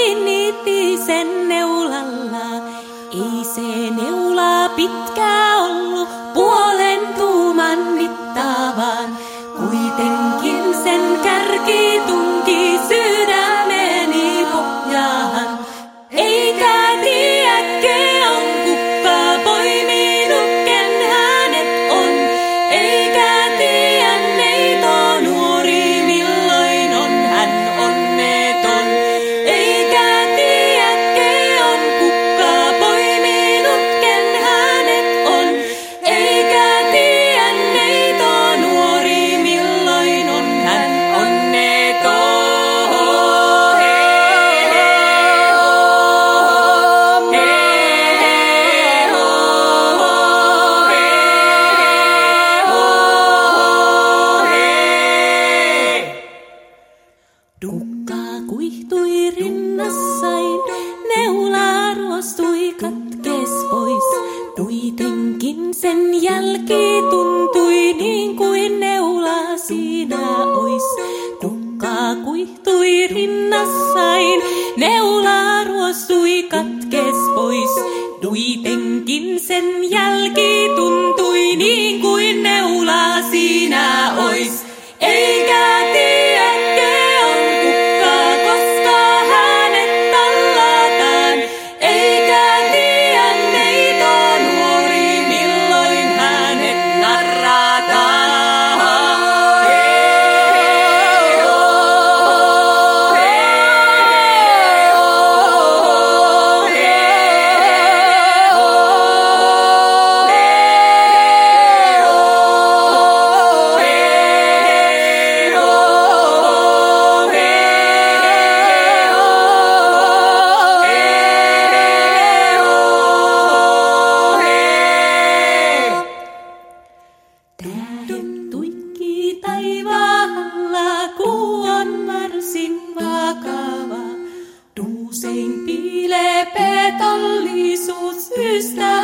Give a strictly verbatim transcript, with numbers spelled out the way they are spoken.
kiinnitti sen neulalla. Ei se neula pitkä ollut, puolen tuuman mittaavaan. Kuitenkin sen kärki tunki sydämeni pohjaan. Eikä tiedäkö on kukka poiminut, ken hänet on. Eikä tiedä neito nuori, milloin on hän onneton. Eikä tiedäkö on kukka poiminut, ken hänet on. Eikä tiedä neito nuori, milloin on hän onneton. Kukka kuihtui rinnassain, neula ruostui katkes pois. Kuitenkin sen jälki tuntui niin kuin neula siinä ois. Kukka kuihtui rinnassain, neula ruostui katkes pois. Kuitenkin sen jälki tuntui niin kuin neula siinä ois. Eikä tiedäkö on kukka, koska hänet tallataan. Eikä tiedä neito nuori, milloin hänet narrataan. Tähdet tuikki taivaalla, kuu on varsin vakava. Usein piilee petollisuus ystävä.